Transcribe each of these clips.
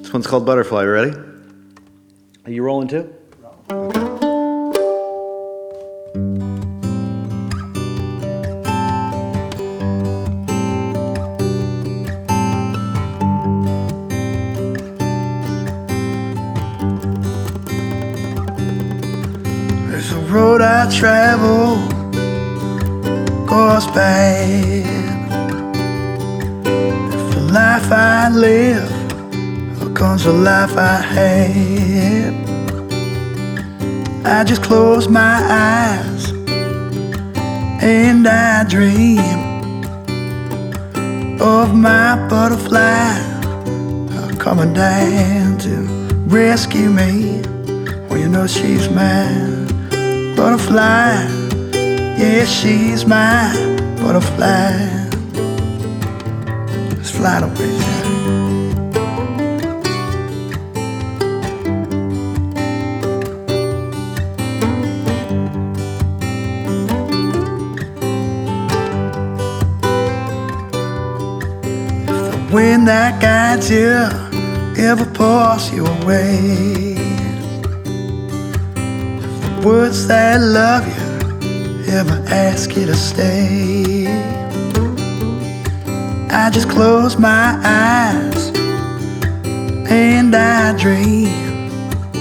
This one's called Butterfly. Ready? Are you rolling too? There's a road I travel, goes bad. If the life I live becomes the life I had, I just close my eyes and I dream of my butterfly coming down to rescue me. Well, you know she's my butterfly. Yeah, she's my butterfly. Let's fly away. Wind that guides you ever pulls you away, if the words that love you ever ask you to stay, I just close my eyes and I dream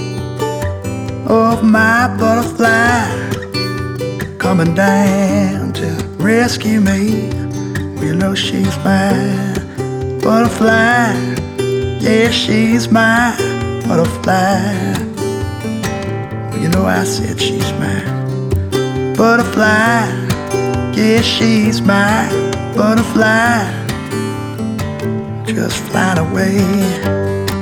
of my butterfly coming down to rescue me. Well, you know she's mine. Butterfly, yeah, she's my butterfly. Well, you know I said she's mine. Butterfly, yeah, she's my butterfly. Just flying away.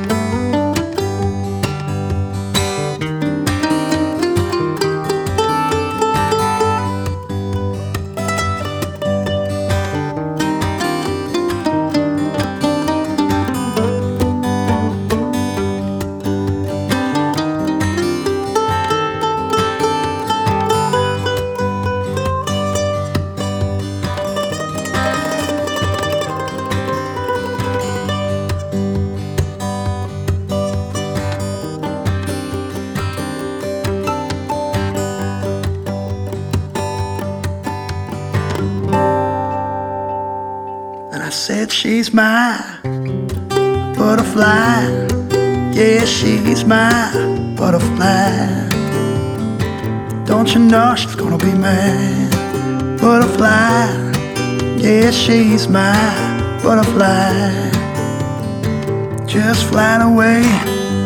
I said she's my butterfly. Yeah, she's my butterfly. Don't you know she's gonna be my butterfly? Yeah, she's my butterfly. Just flying away.